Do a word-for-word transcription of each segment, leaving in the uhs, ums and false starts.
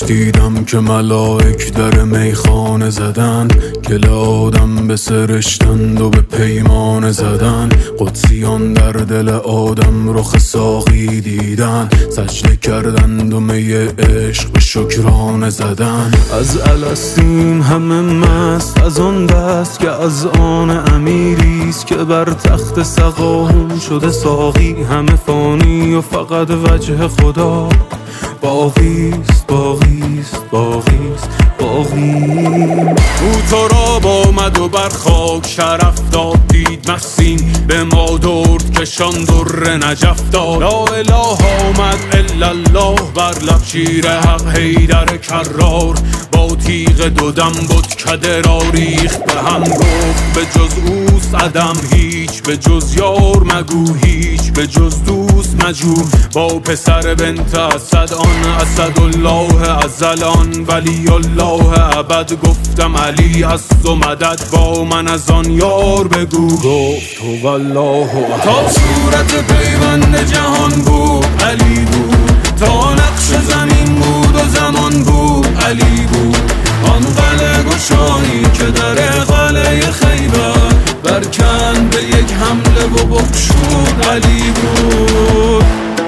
دیدم که ملائک در میخانه زدن، گل آدم به سرشتند و به پیمان زدن. قدسیان در دل آدم رخ ساقی دیدن، سجده کردند و می عشق به شکرانه زدن. از الستیم همه مست از آن دست که از آن امیریست که بر تخت سقاهم شده ساقی. همه فانی و فقط وجه خدا باقیست باقیست باقیست باقی. او تو را با آمد و بر خاک شرف داد، دید مسیم به ما درد کشان در نجف داد. لا اله آمد الا الله بر لب شیر حق حیدر کرار. با تیغ دو دم بتکده را ریخت به هم، گفت به جز اوست عدم هیچ، به جز یار مگو هیچ، به جز دوست مجو. با پسر بنت اسد آن اسدالله ازلان ولی الله ابد. گفتم علی است و مدد با من از آن یار بگو. گفت هو الله تا صورت پیوند جهان بود علی بود، تا نقش زمین بود و زمان بود علی بود. آن قلعه گشایی که در قلعه خیبر برکند به یک حمله و بخشود علی بود.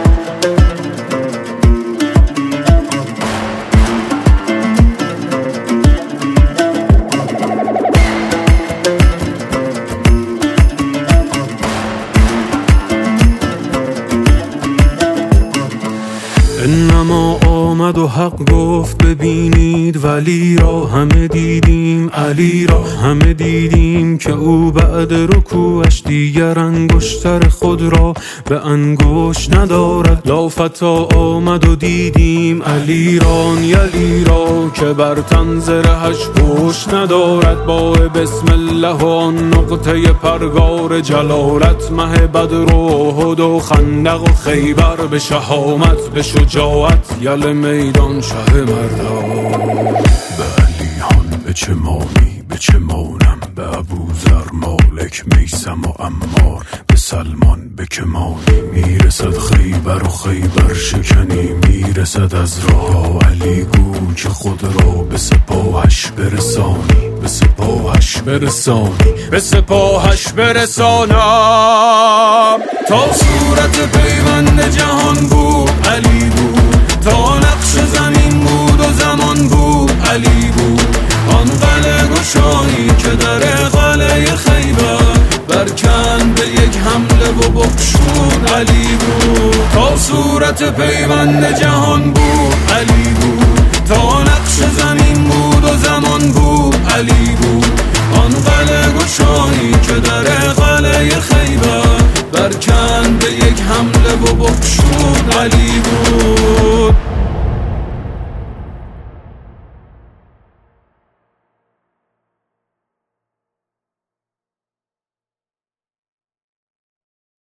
انما آمد و حق گفت ببینید ولی را. همه دیدیم علی را، همه دیدیم که او بعد رکوعش دیگر انگشتر خود را به انگشت ندارد. لافتا آمد و دیدیم علی را، یلی را که بر تن زرهش پشت ندارد. با بسم الله و آن نقطه پرگار جلالت، مه بدر و احد و خندق و خیبر به شهامت به شجاعت یل میدان شه مردان. به علیان به چه مانی به چه مانم، به ابوذر مالک میثم و عمار، به سلمان به که مانی. میرسد خیبر و خیبر شکنی، میرسد از راه علی گو که خود را به سپاهش برسانی، به سپاهش برسانی، به سپاهش برسانم. تا صورت پیوند جهان بود علی بود، تا نقش زمین بود و زمان بود علی بود. آن قلعه گشایی که در قلعه خیبر برکند به یک حمله و بخشود علی بود. تا صورت پیوند جهان بود علی بود، تا نقش زمین بود و زمان بود علی بود. آن قلعه گشایی که در قلعه خیبر برکند به یک حمله و بخشود علی بود.